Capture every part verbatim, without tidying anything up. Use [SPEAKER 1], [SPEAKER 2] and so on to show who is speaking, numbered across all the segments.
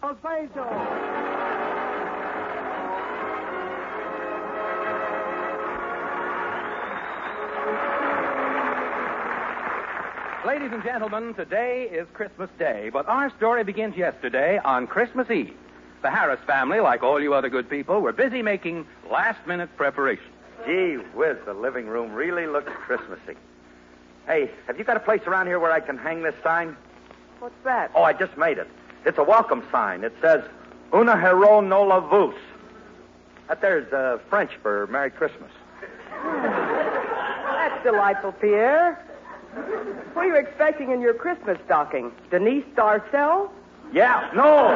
[SPEAKER 1] Solfeggio.
[SPEAKER 2] Ladies and gentlemen, today is Christmas Day, but our story begins yesterday on Christmas Eve. The Harris family, like all you other good people, were busy making last-minute preparations.
[SPEAKER 3] Gee whiz, the living room really looks Christmassy. Hey, have you got a place around here where I can hang this sign?
[SPEAKER 1] What's that?
[SPEAKER 3] Oh, I just made it. It's a welcome sign. It says, Una hero no la vus. That there's uh, French for Merry Christmas.
[SPEAKER 1] That's delightful, Pierre. What are you expecting in your Christmas stocking? Denise Darcel?
[SPEAKER 3] Yeah, no.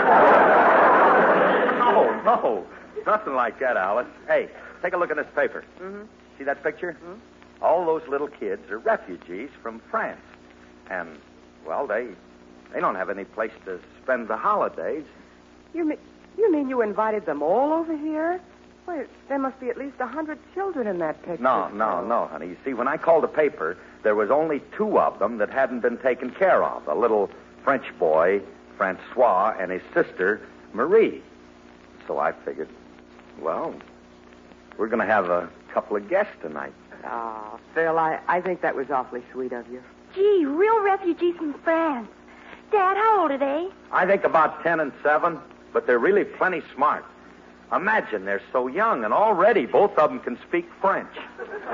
[SPEAKER 3] no, no. Nothing like that, Alice. Hey, take a look at this paper.
[SPEAKER 1] Mm-hmm.
[SPEAKER 3] See that picture?
[SPEAKER 1] Mm-hmm.
[SPEAKER 3] All those little kids are refugees from France. And, well, they they don't have any place to spend the holidays.
[SPEAKER 1] You mean you mean you invited them all over here? Well, there must be at least a hundred children in that picture.
[SPEAKER 3] No, no, no, honey. You see, when I called the paper, there was only two of them that hadn't been taken care of. A little French boy, Francois, and his sister, Marie. So I figured, well, we're going to have a couple of guests tonight.
[SPEAKER 1] Oh, Phil, I, I think that was awfully sweet of you.
[SPEAKER 4] Gee, real refugees from France. Dad, how old are they?
[SPEAKER 3] I think about ten and seven, but they're really plenty smart. Imagine, they're so young, and already both of them can speak French.
[SPEAKER 1] Oh,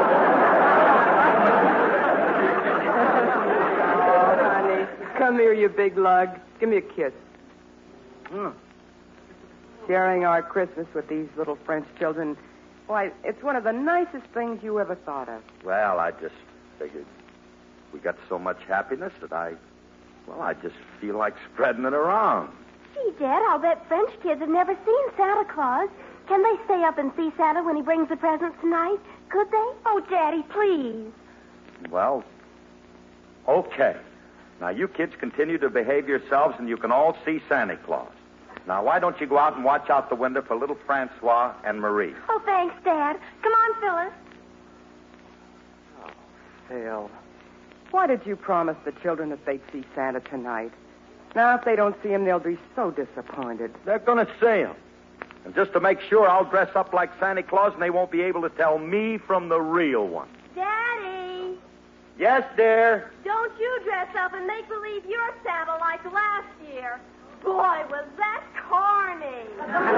[SPEAKER 1] honey. Come here, you big lug. Give me a kiss. Mm. Sharing our Christmas with these little French children, why, it's one of the nicest things you ever thought of.
[SPEAKER 3] Well, I just figured we got so much happiness that I, well, I just feel like spreading it around.
[SPEAKER 4] Gee, Dad, I'll bet French kids have never seen Santa Claus. Can they stay up and see Santa when he brings the presents tonight? Could they? Oh, Daddy, please.
[SPEAKER 3] Well, okay. Now, you kids continue to behave yourselves, and you can all see Santa Claus. Now, why don't you go out and watch out the window for little Francois and Marie?
[SPEAKER 4] Oh, thanks, Dad. Come on, Phyllis.
[SPEAKER 1] Oh, Phil, why did you promise the children that they'd see Santa tonight? Now, if they don't see him, they'll be so disappointed.
[SPEAKER 3] They're going to see him. And just to make sure, I'll dress up like Santa Claus, and they won't be able to tell me from the real one.
[SPEAKER 4] Daddy!
[SPEAKER 3] Yes, dear?
[SPEAKER 4] Don't you dress up and make believe you're Santa like last year. Boy, was that corny.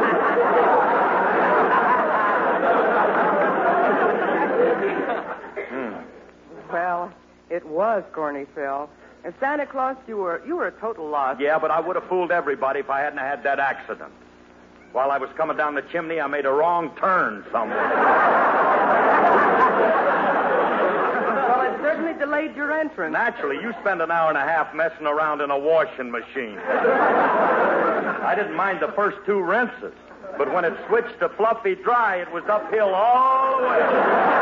[SPEAKER 3] hmm.
[SPEAKER 1] Well, it was corny, Phil. And Santa Claus, you were you were a total loss.
[SPEAKER 3] Yeah, but I would have fooled everybody if I hadn't had that accident. While I was coming down the chimney, I made a wrong turn somewhere.
[SPEAKER 1] Well, it certainly delayed your entrance.
[SPEAKER 3] Naturally, you spend an hour and a half messing around in a washing machine. I didn't mind the first two rinses, but when it switched to fluffy dry, it was uphill all the way.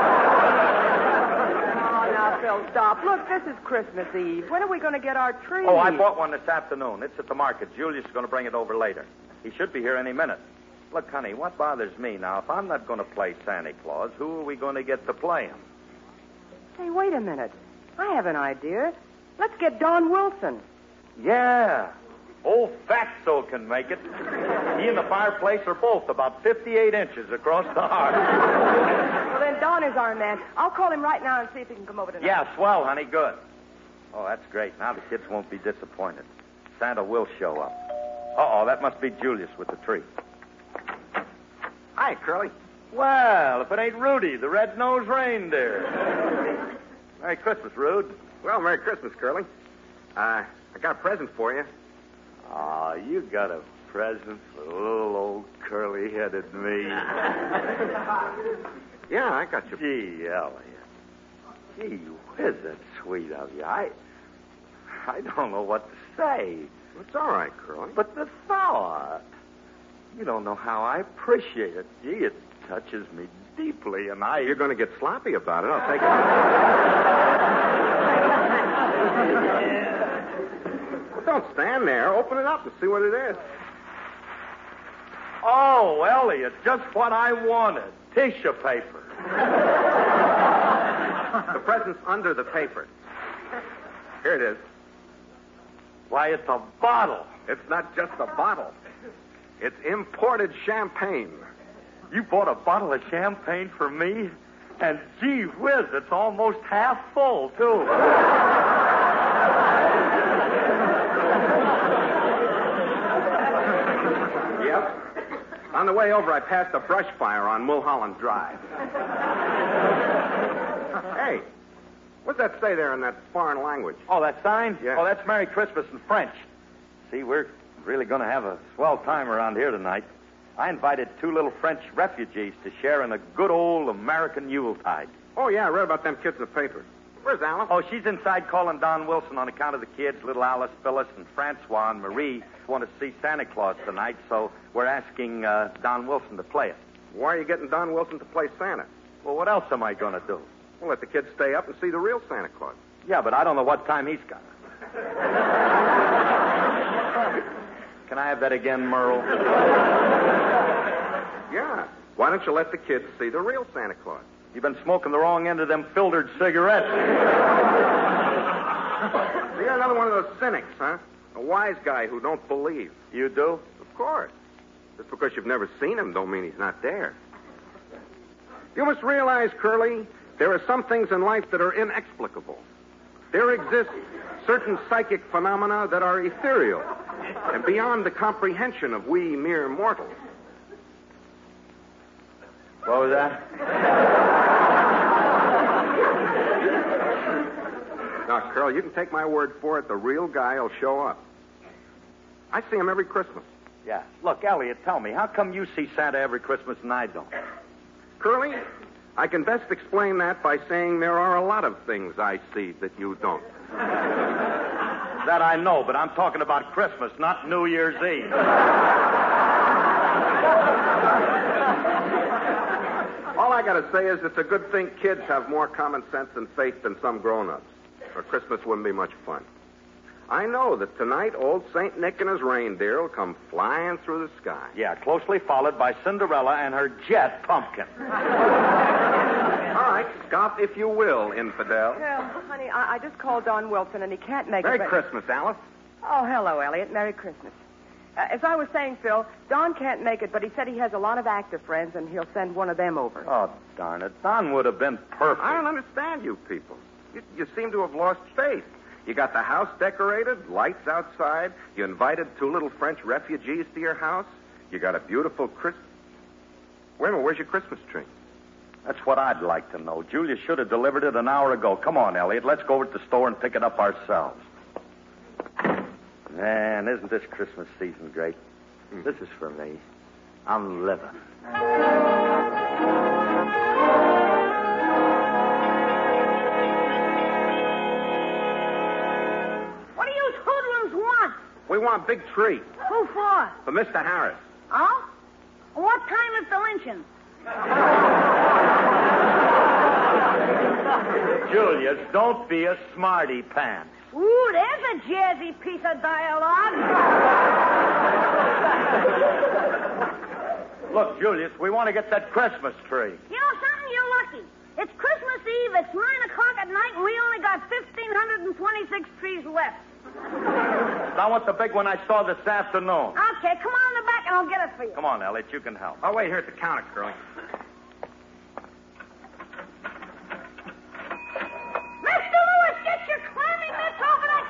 [SPEAKER 1] Phil, stop. Look, this is Christmas Eve. When are we going to get our tree?
[SPEAKER 3] Oh, I bought one this afternoon. It's at the market. Julius is going to bring it over later. He should be here any minute. Look, honey, what bothers me now, if I'm not going to play Santa Claus, who are we going to get to play him?
[SPEAKER 1] Hey, wait a minute. I have an idea. Let's get Don Wilson.
[SPEAKER 3] Yeah. Old Fatso can make it. He and the fireplace are both about fifty-eight inches across the hearth.
[SPEAKER 1] Well, then Don is our man. I'll call him right now and see if he can come over tonight.
[SPEAKER 3] Yeah, swell, honey. Good. Oh, that's great. Now the kids won't be disappointed. Santa will show up. Uh-oh, that must be Julius with the tree.
[SPEAKER 5] Hi, Curly.
[SPEAKER 3] Well, if it ain't Rudy, the red-nosed reindeer. Merry Christmas, Rude.
[SPEAKER 5] Well, Merry Christmas, Curly. Uh, I got a present for you.
[SPEAKER 3] Oh, you got a present for little old curly-headed me.
[SPEAKER 5] Yeah, I got you.
[SPEAKER 3] Gee, Elliot. Gee whiz, that's sweet of you. I, I don't know what to say.
[SPEAKER 5] It's all right, Curly.
[SPEAKER 3] But the thought, you don't know how I appreciate it. Gee, it touches me deeply, and I...
[SPEAKER 5] You're going to get sloppy about it. I'll take it. Well, don't stand there. Open it up and see what it is.
[SPEAKER 3] Oh, Elliot, just what I wanted. Tissue paper.
[SPEAKER 5] The present's under the paper. Here it is.
[SPEAKER 3] Why, it's a bottle.
[SPEAKER 5] It's not just a bottle. It's imported champagne.
[SPEAKER 3] You bought a bottle of champagne for me? And gee whiz, it's almost half full, too.
[SPEAKER 5] Yep. On the way over, I passed a brush fire on Mulholland Drive. Hey, what's that say there in that foreign language?
[SPEAKER 3] Oh, that sign?
[SPEAKER 5] Yeah.
[SPEAKER 3] Oh, that's Merry Christmas in French. See, we're really going to have a swell time around here tonight. I invited two little French refugees to share in a good old American Yuletide.
[SPEAKER 5] Oh, yeah, I read about them kids in the paper. Where's Alice?
[SPEAKER 3] Oh, she's inside calling Don Wilson on account of the kids. Little Alice, Phyllis, and Francois and Marie want to see Santa Claus tonight, so we're asking uh, Don Wilson to play it.
[SPEAKER 5] Why are you getting Don Wilson to play Santa?
[SPEAKER 3] Well, what else am I going to do?
[SPEAKER 5] We'll let the kids stay up and see the real Santa Claus.
[SPEAKER 3] Yeah, but I don't know what time he's got. Can I have that again, Merle?
[SPEAKER 5] Yeah. Why don't you let the kids see the real Santa Claus?
[SPEAKER 3] You've been smoking the wrong end of them filtered cigarettes.
[SPEAKER 5] You're another one of those cynics, huh? A wise guy who don't believe.
[SPEAKER 3] You do?
[SPEAKER 5] Of course. Just because you've never seen him don't mean he's not there. You must realize, Curly, there are some things in life that are inexplicable. There exist certain psychic phenomena that are ethereal and beyond the comprehension of we mere mortals.
[SPEAKER 3] What was that?
[SPEAKER 5] Now, Curl, you can take my word for it. The real guy will show up. I see him every Christmas.
[SPEAKER 3] Yeah. Look, Elliot, tell me, how come you see Santa every Christmas and I don't?
[SPEAKER 5] Curly, I can best explain that by saying there are a lot of things I see that you don't.
[SPEAKER 3] That I know, but I'm talking about Christmas, not New Year's Eve.
[SPEAKER 5] All I gotta say is it's a good thing kids have more common sense and faith than some grown-ups, or Christmas wouldn't be much fun. I know that tonight old Saint Nick and his reindeer will come flying through the sky.
[SPEAKER 3] Yeah, closely followed by Cinderella and her jet pumpkin.
[SPEAKER 5] All right, scoff if you will, infidel.
[SPEAKER 1] Well, honey, I, I just called Don Wilson, and he can't make
[SPEAKER 5] Merry
[SPEAKER 1] it. but-
[SPEAKER 5] Christmas, Alice.
[SPEAKER 1] Oh, hello, Elliot. Merry Christmas. Uh, as I was saying, Phil, Don can't make it, but he said he has a lot of actor friends, and he'll send one of them over.
[SPEAKER 3] Oh, darn it. Don would have been perfect.
[SPEAKER 5] I don't understand you people. You, you seem to have lost faith. You got the house decorated, lights outside. You invited two little French refugees to your house. You got a beautiful Christmas. Wait a minute, where's your Christmas tree?
[SPEAKER 3] That's what I'd like to know. Julia should have delivered it an hour ago. Come on, Elliot. Let's go over to the store and pick it up ourselves. Man, isn't this Christmas season great?
[SPEAKER 5] Mm.
[SPEAKER 3] This is for me. I'm living.
[SPEAKER 4] What do you hoodlums want?
[SPEAKER 5] We want big tree
[SPEAKER 4] Who for?
[SPEAKER 5] for Mister Harris.
[SPEAKER 4] Oh? What time is the lynching?
[SPEAKER 3] Julius, don't be a smarty pants.
[SPEAKER 4] Ooh, there's a jazzy piece of dialogue.
[SPEAKER 3] Look, Julius, we want to get that Christmas tree.
[SPEAKER 4] You know something? You're lucky. It's Christmas Eve. It's nine o'clock at night, and we only got fifteen twenty-six trees left.
[SPEAKER 3] I want the big one I saw this afternoon.
[SPEAKER 4] Okay, come on in the back, and I'll get it for you.
[SPEAKER 3] Come on, Elliot, you can help.
[SPEAKER 5] I'll wait here at the counter, Curly.
[SPEAKER 4] Mister Lewis, get your clammy mitts over that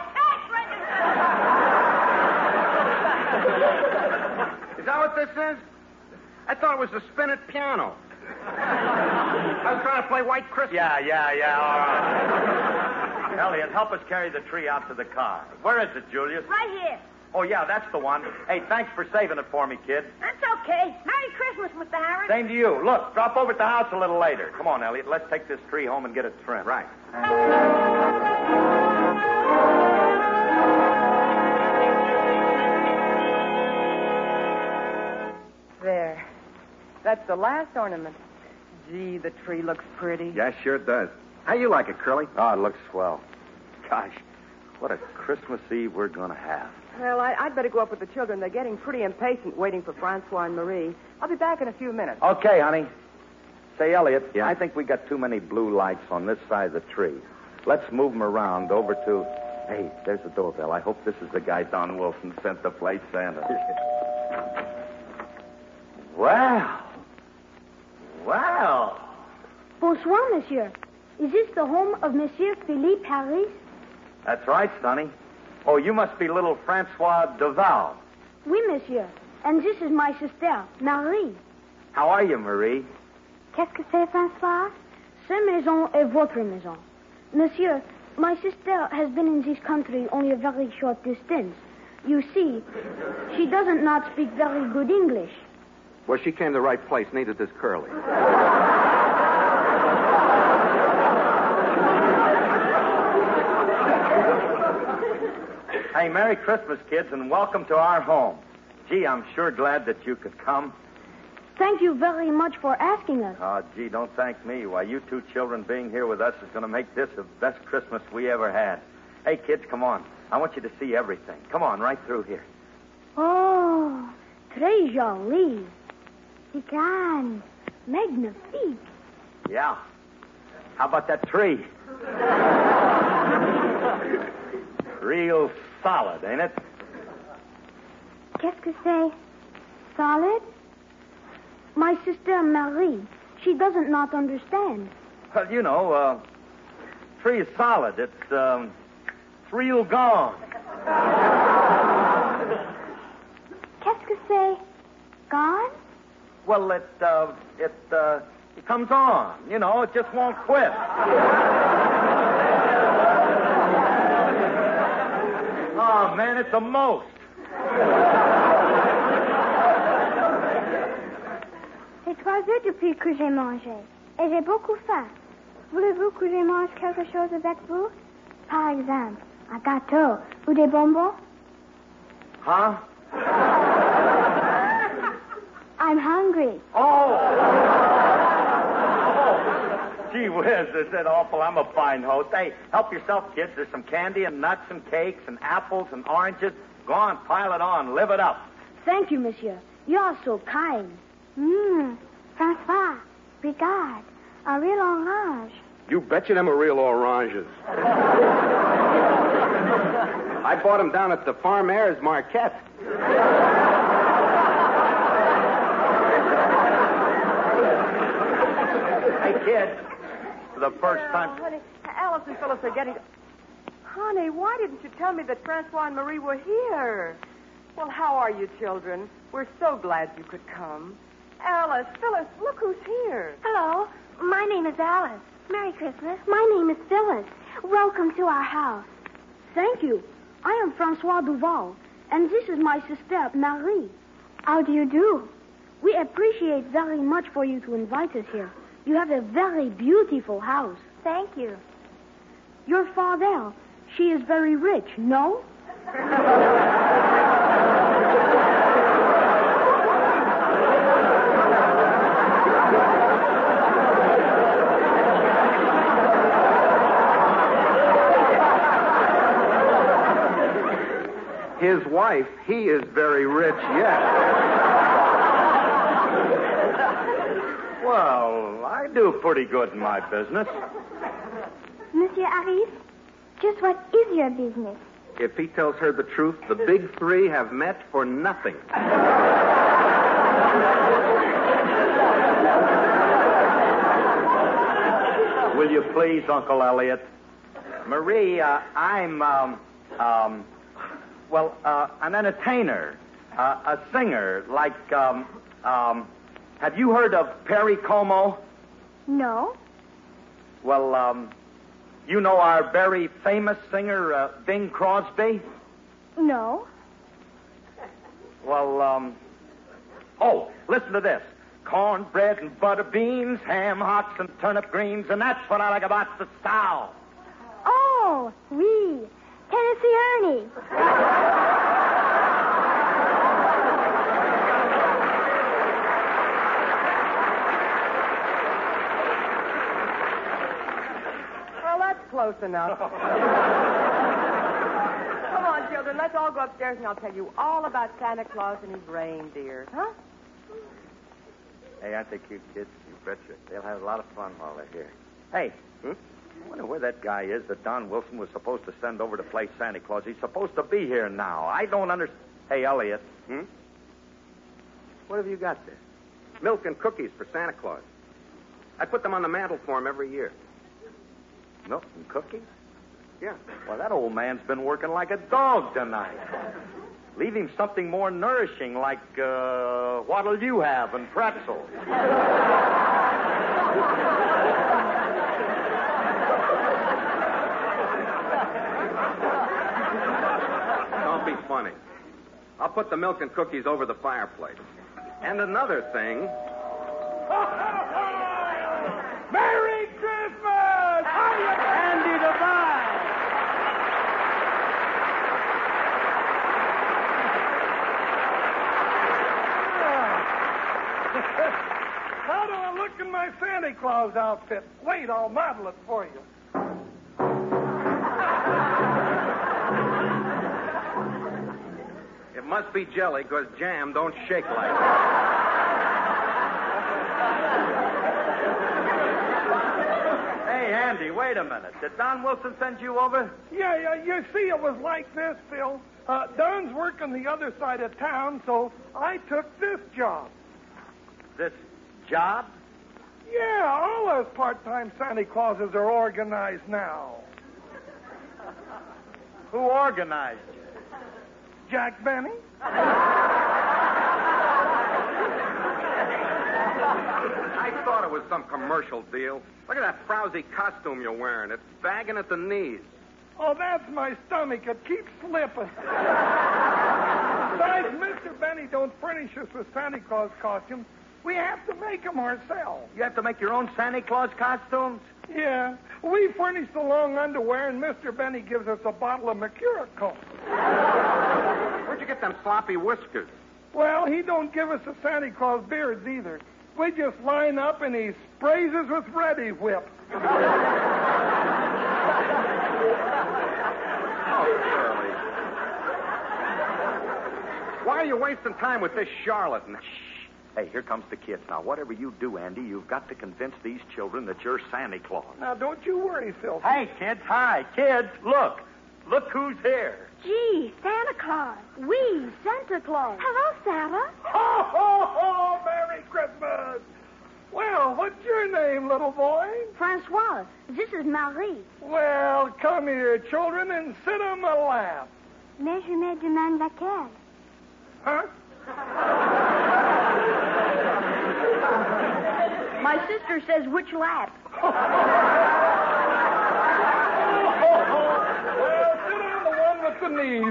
[SPEAKER 4] cash register.
[SPEAKER 5] Is that what this is? I thought it was the spinet piano. I was trying to play White Christmas.
[SPEAKER 3] Yeah, yeah, yeah, all right. Elliot, help us carry the tree out to the car. Where is it, Julius?
[SPEAKER 4] Right here.
[SPEAKER 3] Oh, yeah, that's the one. Hey, thanks for saving it for me, kid.
[SPEAKER 4] That's okay. Merry Christmas, Mister Harris.
[SPEAKER 3] Same to you. Look, drop over at the house a little later. Come on, Elliot, let's take this tree home and get it trimmed.
[SPEAKER 5] Right.
[SPEAKER 1] There. That's the last ornament. Gee, the tree looks pretty.
[SPEAKER 5] Yeah, sure it does. How you like it, Curly?
[SPEAKER 3] Oh, it looks swell. Gosh, what a Christmas Eve we're going to have.
[SPEAKER 1] Well, I, I'd better go up with the children. They're getting pretty impatient waiting for Francois and Marie. I'll be back in a few minutes.
[SPEAKER 3] Okay, honey. Say, Elliot,
[SPEAKER 5] Yeah?
[SPEAKER 3] I think we got too many blue lights on this side of the tree. Let's move them around over to... Hey, there's the doorbell. I hope this is the guy Don Wilson sent to play Santa. Wow. Wow.
[SPEAKER 4] Bonsoir, monsieur. Is this the home of Monsieur Philippe Harris?
[SPEAKER 3] That's right, Sonny. Oh, you must be little Francois Duval.
[SPEAKER 4] Oui, monsieur. And this is my sister, Marie.
[SPEAKER 3] How are you, Marie?
[SPEAKER 4] Qu'est-ce que c'est, François? Cette maison est votre maison. Monsieur, my sister has been in this country only a very short distance. You see, she doesn't not speak very good English.
[SPEAKER 5] Well, she came to the right place. Neither does Curly.
[SPEAKER 3] Hey, Merry Christmas, kids, and welcome to our home. Gee, I'm sure glad that you could come.
[SPEAKER 4] Thank you very much for asking us.
[SPEAKER 3] Oh, gee, don't thank me. Why, you two children being here with us is going to make this the best Christmas we ever had. Hey, kids, come on. I want you to see everything. Come on, right through here.
[SPEAKER 4] Oh, très joli. Grand. Magnifique.
[SPEAKER 3] Yeah. How about that tree? Real solid, ain't it?
[SPEAKER 4] Qu'est-ce que c'est? Solid? My sister Marie, she doesn't not understand.
[SPEAKER 3] Well, you know, uh, tree is solid. It's, um, it's real gone.
[SPEAKER 4] Qu'est-ce que c'est? Gone?
[SPEAKER 3] Well, it, uh, it, uh, it comes on. You know, it just won't quit. Oh, man, it's a most.
[SPEAKER 4] C'est trois heures depuis que j'ai mangé. Et j'ai beaucoup faim. Voulez-vous que je mange quelque chose avec vous? Par exemple, un gâteau ou des bonbons?
[SPEAKER 3] Huh?
[SPEAKER 4] I'm hungry.
[SPEAKER 3] Oh! Oh! Gee whiz, is that awful? I'm a fine host. Hey, help yourself, kids. There's some candy and nuts and cakes and apples and oranges. Go on, pile it on. Live it up.
[SPEAKER 4] Thank you, monsieur. You are so kind. Mmm, Francois, regarde, a real orange.
[SPEAKER 5] You betcha them are real oranges. I bought them down at the Farm Airs Marquette.
[SPEAKER 3] Hey, kid, for the first time...
[SPEAKER 1] Oh, honey, Alice and Phyllis are getting... Honey, why didn't you tell me that Francois and Marie were here? Well, how are you, children? We're so glad you could come. Alice, Phyllis, look who's here.
[SPEAKER 4] Hello, my name is Alice. Merry Christmas. My name is Phyllis. Welcome to our house. Thank you. I am Francois Duval, and this is my sister, Marie. How do you do? We appreciate very much for you to invite us here. You have a very beautiful house. Thank you. Your father, she is very rich, no?
[SPEAKER 5] His wife, he is very rich, yes.
[SPEAKER 3] Well, I do pretty good in my business.
[SPEAKER 4] Monsieur Harris, just what is your business?
[SPEAKER 5] If he tells her the truth, the big three have met for nothing.
[SPEAKER 3] Will you please, Uncle Elliot? Marie, uh, I'm, um, um, well, uh, an entertainer, uh, a singer, like, um, um, have you heard of Perry Como?
[SPEAKER 4] No.
[SPEAKER 3] Well, um, you know our very famous singer, uh, Bing Crosby?
[SPEAKER 4] No.
[SPEAKER 3] Well, um, oh, listen to this. Cornbread and butter beans, ham hocks and turnip greens, and that's what I like about the style.
[SPEAKER 4] Oh, oui. Tennessee Ernie.
[SPEAKER 1] Well, that's close enough. Come on, children. Let's all go upstairs and I'll tell you all about Santa Claus and his reindeer. Huh?
[SPEAKER 3] Hey, aren't they cute kids? You betcha. They'll have a lot of fun while they're here. Hey, hmm? I wonder where where that guy is that Don Wilson was supposed to send over to play Santa Claus. He's supposed to be here now. I don't understand. Hey, Elliot.
[SPEAKER 5] Hmm?
[SPEAKER 3] What have you got there?
[SPEAKER 5] Milk and cookies for Santa Claus. I put them on the mantle for him every year.
[SPEAKER 3] Milk and cookies?
[SPEAKER 5] Yeah.
[SPEAKER 3] Well, that old man's been working like a dog tonight. Leave him something more nourishing, like, uh, what'll you have and pretzels.
[SPEAKER 5] Don't be funny. I'll put the milk and cookies over the fireplace. And another thing.
[SPEAKER 6] Merry Christmas! Andy Devine! How do I look in my Santa Claus outfit? Wait, I'll model it for you.
[SPEAKER 5] It must be jelly, because jam don't shake like that.
[SPEAKER 3] Hey, Andy, wait a minute. Did Don Wilson send you over?
[SPEAKER 6] Yeah, yeah, you see, it was like this, Phil. Uh, Don's working the other side of town, so I took this job.
[SPEAKER 3] This job?
[SPEAKER 6] Yeah, all those part-time Santa Clauses are organized now.
[SPEAKER 3] Who organized you?
[SPEAKER 6] Jack Benny?
[SPEAKER 5] I thought it was some commercial deal. Look at that frowsy costume you're wearing. It's bagging at the knees.
[SPEAKER 6] Oh, that's my stomach. It keeps slipping. Besides, Mister Benny don't furnish us with Santa Claus costumes. We have to make them ourselves.
[SPEAKER 3] You have to make your own Santa Claus costumes?
[SPEAKER 6] Yeah. We furnish the long underwear, and Mister Benny gives us a bottle of Mercurochrome.
[SPEAKER 5] Where'd you get them sloppy whiskers?
[SPEAKER 6] Well, he don't give us the Santa Claus beards either. We just line up, and he sprays us with Ready Whip.
[SPEAKER 5] Oh, Curly. Why are you wasting time with this charlatan?
[SPEAKER 3] Shh. Hey, here comes the kids. Now, whatever you do, Andy, you've got to convince these children that you're Santa Claus.
[SPEAKER 6] Now, don't you worry, Phil.
[SPEAKER 3] Hey, kids. Hi. Kids, look. Look who's here.
[SPEAKER 4] Gee, Santa Claus. We, Santa Claus. Hello, Santa.
[SPEAKER 6] Ho, ho, ho! Merry Christmas! Well, what's your name, little boy?
[SPEAKER 4] Francois, this is Marie.
[SPEAKER 6] Well, come here, children, and sit on my lap.
[SPEAKER 4] Mais je me demande laquelle.
[SPEAKER 6] Huh?
[SPEAKER 4] My sister says which lap.
[SPEAKER 6] Well, sit on the one with the knees.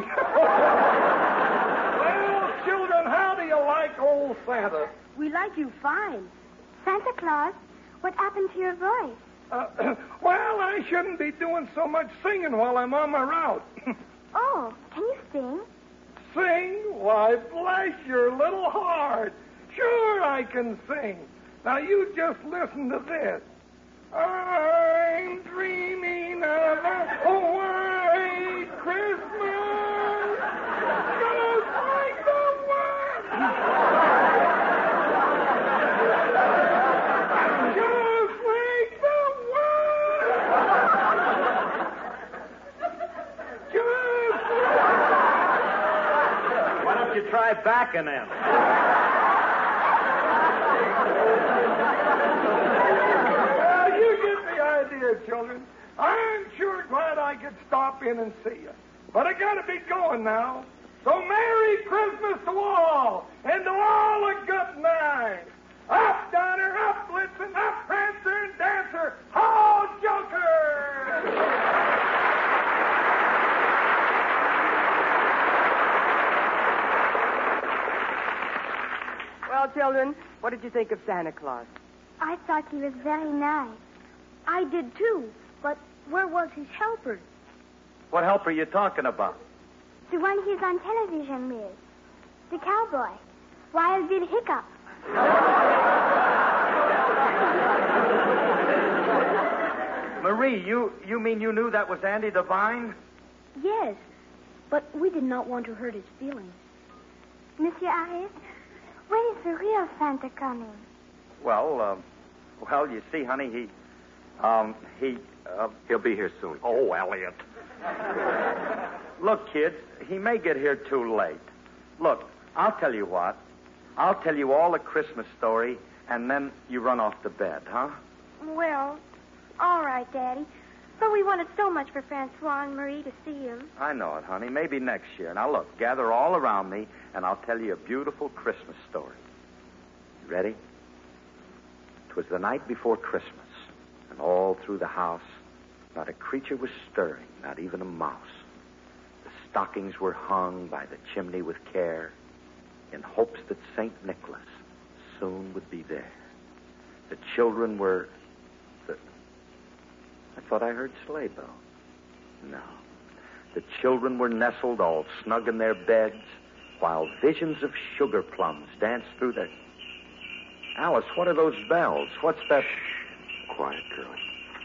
[SPEAKER 6] Well, children, how do you like old Santa?
[SPEAKER 4] We like you fine. Santa Claus, what happened to your voice?
[SPEAKER 6] Uh, well, I shouldn't be doing so much singing while I'm on my route.
[SPEAKER 4] Oh, can you sing?
[SPEAKER 6] Sing? Why, bless your little heart. Sure I can sing. Now, you just listen to this. I'm dreaming of a white Christmas. Just like the one. Just like the one. Just
[SPEAKER 3] Why don't you try backing him?
[SPEAKER 6] Dear children, I'm sure glad I could stop in and see you. But I gotta be going now. So Merry Christmas to all, and to all a good night. Up, Donner, up, Blitzen, up, Prancer and Dancer, ho, Joker!
[SPEAKER 1] Well, children, what did you think of Santa Claus?
[SPEAKER 4] I thought he was very nice. I did too, but where was his helper?
[SPEAKER 3] What help are you talking about?
[SPEAKER 4] The one he's on television with. The cowboy. Wild Bill Hiccup.
[SPEAKER 3] Marie, you, you mean you knew that was Andy Devine?
[SPEAKER 4] Yes, but we did not want to hurt his feelings. Monsieur Harris, when is the real Santa coming?
[SPEAKER 3] Well, uh, well, you see, honey, he Um, he, uh,
[SPEAKER 5] He'll be here soon.
[SPEAKER 3] oh, Elliot. Look, kids, he may get here too late. Look, I'll tell you what. I'll tell you all the Christmas story, and then you run off to bed, huh?
[SPEAKER 4] Well, all right, Daddy. But we wanted so much for Francois and Marie to see him.
[SPEAKER 3] I know it, honey. Maybe next year. Now, look, gather all around me, and I'll tell you a beautiful Christmas story. You ready? It was the night before Christmas, and all through the house, not a creature was stirring, not even a mouse. The stockings were hung by the chimney with care, in hopes that Saint Nicholas soon would be there. The children were... The... I thought I heard sleigh bells. No. The children were nestled all snug in their beds, while visions of sugar plums danced through their... Alice, what are those bells? What's that...
[SPEAKER 5] Shh. Quiet, Curly.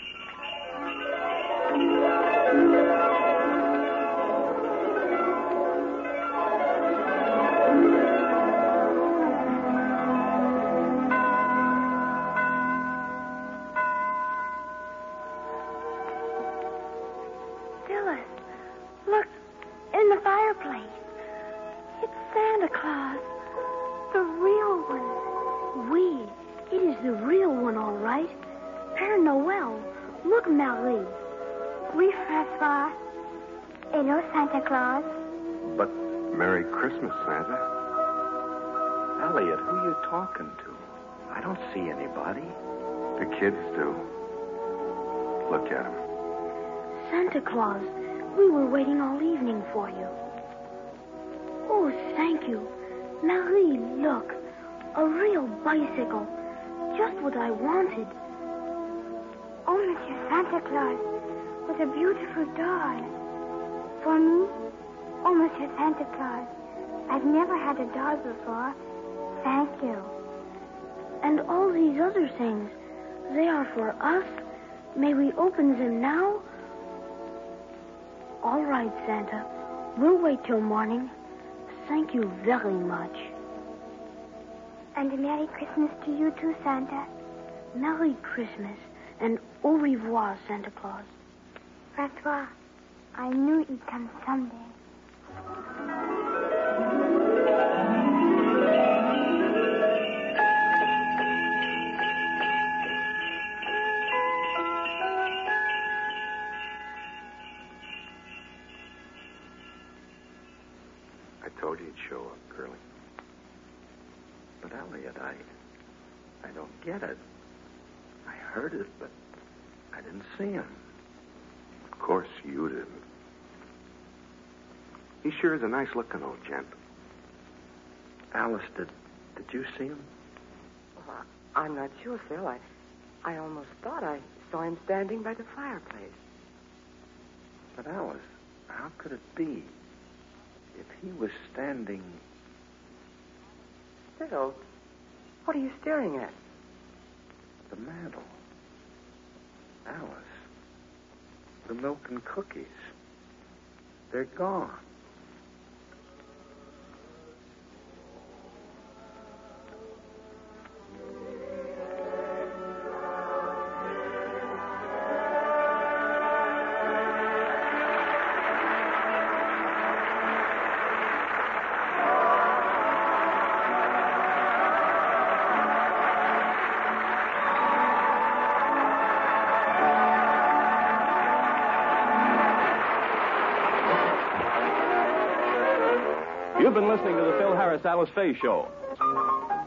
[SPEAKER 4] Phyllis, look, in the fireplace. It's Santa Claus. The real one. Oui, it is the real one, all right. Père Noël. Look, Marie. Oui, Francois. Hello, Santa Claus.
[SPEAKER 5] But Merry Christmas, Santa.
[SPEAKER 3] Elliot, who are you talking to? I don't see anybody.
[SPEAKER 5] The kids do. Look at them.
[SPEAKER 4] Santa Claus, we were waiting all evening for you. Oh, thank you. Marie, look. A real bicycle. Just what I wanted. Oh, Monsieur Santa Claus, what a beautiful doll. For me? Oh, Monsieur Santa Claus, I've never had a doll before. Thank you. And all these other things, they are for us? May we open them now? All right, Santa. We'll wait till morning. Thank you very much. And a Merry Christmas to you too, Santa. Merry Christmas, and au revoir, Santa Claus. Francois, I knew you'd come someday.
[SPEAKER 5] I told you he'd show up, Curly.
[SPEAKER 3] But, Elliot, I... I don't get it. I heard it, but I didn't see him.
[SPEAKER 5] Of course you didn't. He sure is a nice-looking old gent.
[SPEAKER 3] Alice, did... did you see him?
[SPEAKER 1] Well, I'm not sure, Phil. I, I almost thought I saw him standing by the fireplace.
[SPEAKER 3] But, Alice, how could it be? If he was standing...
[SPEAKER 1] Phil, what are you staring at?
[SPEAKER 3] The mantle. Alice. The milk and cookies. They're gone.
[SPEAKER 7] You've been listening to the Phil Harris Alice Faye Show.